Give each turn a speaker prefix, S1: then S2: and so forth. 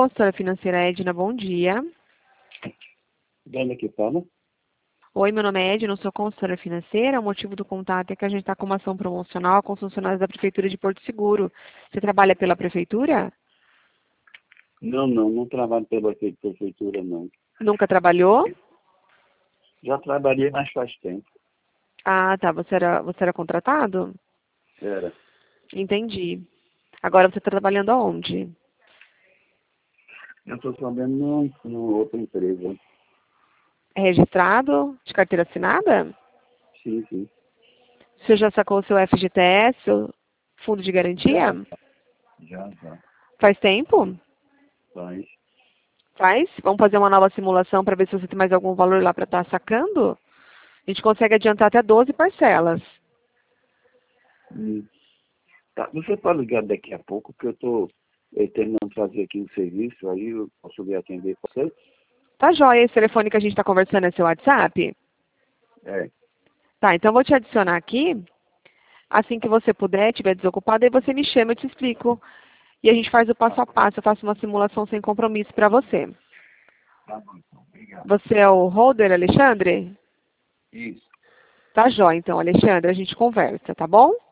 S1: consultora financeira Edna, bom dia.
S2: Dona que fala?
S1: Oi, meu nome é Edna, eu sou consultora financeira. O motivo do contato é que a gente está com uma ação promocional com os funcionários da Prefeitura de Porto Seguro. Você trabalha pela Prefeitura?
S2: Não trabalho pela prefeitura, não.
S1: Nunca trabalhou?
S2: Já trabalhei, mas faz tempo.
S1: Ah, tá. Você era contratado?
S2: Era.
S1: Entendi. Agora você está trabalhando aonde?
S2: Eu estou trabalhando numa outra empresa.
S1: É registrado? De carteira assinada?
S2: Sim.
S1: Você já sacou o seu FGTS, seu fundo de garantia?
S2: Já.
S1: Faz tempo?
S2: Faz.
S1: Faz? Vamos fazer uma nova simulação para ver se você tem mais algum valor lá para estar sacando? A gente consegue adiantar até 12 parcelas.
S2: Tá, você pode ligar daqui a pouco, que eu estou terminando de fazer aqui um serviço, aí eu posso vir atender você?
S1: Tá joia, esse telefone que a gente está conversando é seu WhatsApp?
S2: É.
S1: Tá, então eu vou te adicionar aqui. Assim que você puder, estiver desocupado, aí você me chama, eu te explico. E a gente faz o passo a passo, eu faço uma simulação sem compromisso para você.
S2: Tá bom, então. Obrigado.
S1: Você é o holder, Alexandre?
S2: Isso.
S1: Tá joia, então, Alexandre, a gente conversa, tá bom?